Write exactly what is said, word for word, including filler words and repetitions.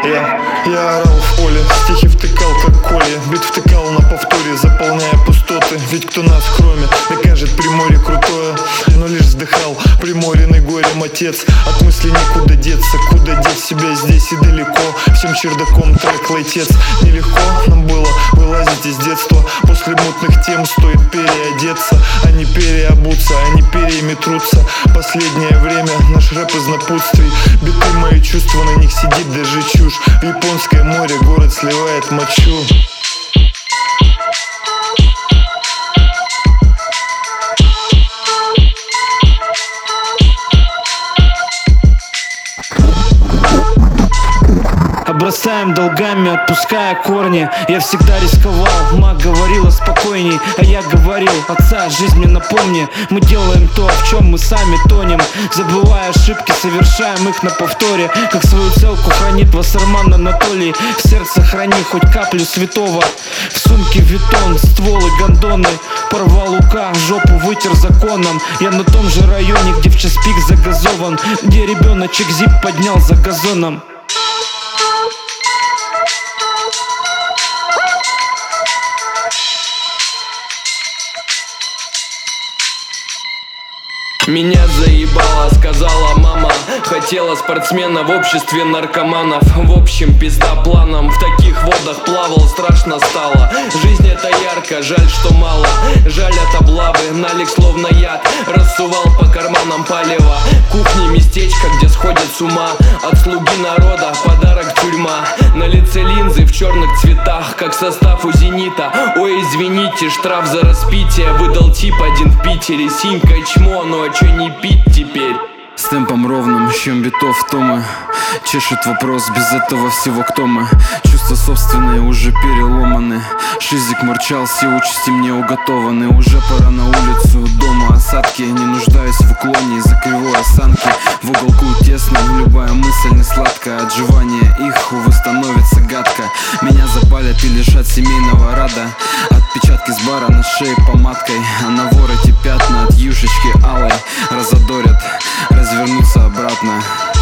Я, я орал в поле, стихи втыкал как Коля, бит втыкал на повторе, заполняя пустоты. Ведь кто нас кроме докажет Приморье крутое, но лишь вздыхал приморенный горем отец. От мысли никуда деться, куда деть себя здесь и далеко. Всем чердаком трек лайтец. Нелегко нам было вылазить из детства. После мутных тем стоит переодеться, а не переобуться, а не переметрутся. Последнее время наш рэп из напутствий. Биты мои чувства, на них сидит даже чушь. В Японское море город сливает мочу. Бросаем долгами, отпуская корни. Я всегда рисковал, маг говорила спокойней, а я говорил: отца, жизнь мне напомни. Мы делаем то, в чем мы сами тонем, забывая ошибки, совершаем их на повторе. Как свою целку хранит Вассерман Анатолий. В сердце храни хоть каплю святого. В сумке витон, стволы, гондоны. Порвал лука, жопу вытер законом. Я на том же районе, где в час пик загазован, где ребеночек зип поднял за газоном. Меня заебала, сказала мама. Хотела спортсмена в обществе наркоманов. В общем, пизда планом. В таких водах плавал, страшно стало. Жизнь это ярко, жаль, что мало. Жаль от облавы, налик словно яд. Рассувал по карманам палево. Кухни местечко, где сходят с ума. От слуги народа подарок тюрьма. На лице линзы в черных цветах, как состав у Зенита. Ой, извините, штраф за распитие выдал тип один в Питере. Синька чмо, ну а чё не пить теперь? С темпом ровным, чем битов томы. Чешет вопрос, без этого всего кто мы? Чувства собственные уже переломаны. Шизик мурчал, все участи мне уготованы. Уже пора на улицу, дома осадки. Не нуждаюсь в уклоне из-за кривой осанки. В уголку тесно, любая мысль не сладкая. Отживание их, увы, становится гадко. Меня запалят и лишат семейного рада. Отпечатки с бара на шее помадкой, а на вороте пятна от юшечки алой разодорят. Развернуться обратно.